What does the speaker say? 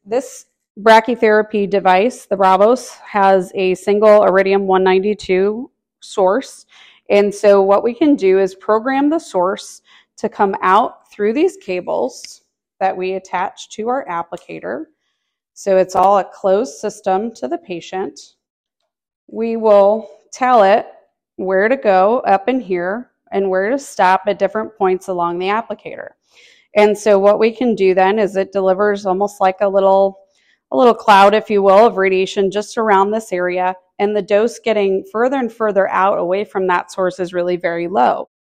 This brachytherapy device, the Bravos, has a single iridium 192 source. And so what we can do is program the source to come out through these cables that we attach to our applicator. So it's all a closed system to the patient. We will tell it where to go up in here and where to stop at different points along the applicator. And so what we can do then is it delivers almost like a little cloud, if you will, of radiation just around this area, and the dose getting further and further out away from that source is really very low.